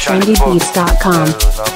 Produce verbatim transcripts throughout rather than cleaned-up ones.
trendy beats dot com.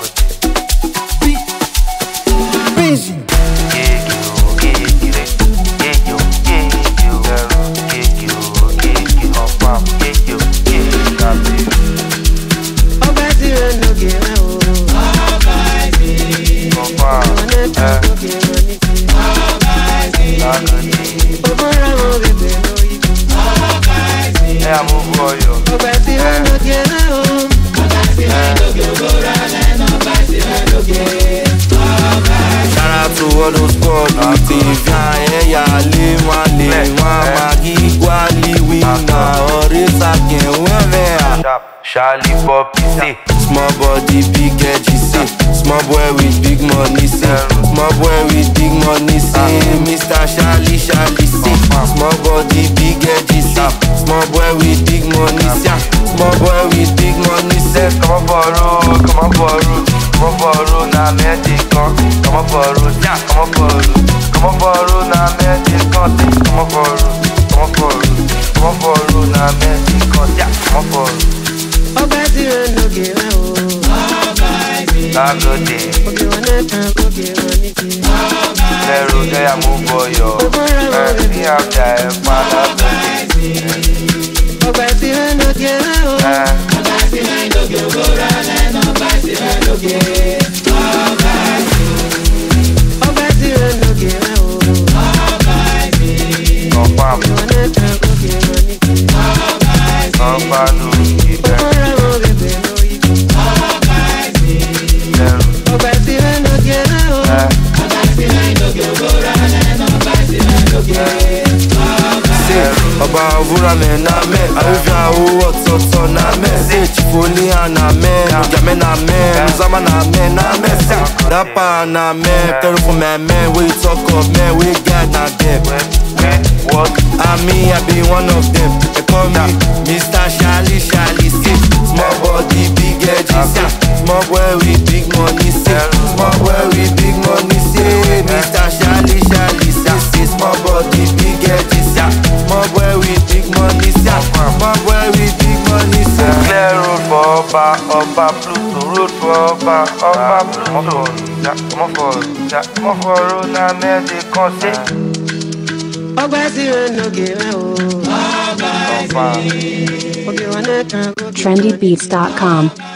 Charlie Poppy say, small body, big edgy say, small boy with big money say, small boy with big money say, Mister Charlie Charlie say, small body, big edgy say, small boy with big money say, small boy with big money say. Come on borrow, come on borrow, come on borrow, na magic on. Come on borrow, yeah, come on borrow, come on borrow, na magic on. Come on borrow, come on borrow, come on borrow, na magic on. Yeah, come on borrow. Obati no give oh. Obati. Agode. Oge wana tan oge waniki. Obati. Leru de ya mu boyo. Eh, ni after e pada Obati. Obati no give oh. Obati no give gora na Obati no give. Obati. Obati no give oh. Obati. Confirm. Oge wana tan oge waniki. Obati. Confirm. Oba Vura me na me, Arivia o Otsoto na me, Chifoli na me, Nujame na me, Nuzama na me na me, Dapa na me, Terrible man, man, we talk of men, we got na them. What? I mean, I be one of them. They call me Mister Charlie Charlie say, small body, big edgy say, small boy with big money say, small boy with big money say, Mister Charlie Charlie say, small body, big edgy say, small boy with big money say, small boy with big money say. Clear road for Oba, Oba Pluto, road for Oba, Oba Pluto. Come on for, come on for road na magic on say. Obati no give oh. Obati. Oge wana tan oge. trendy beats dot com.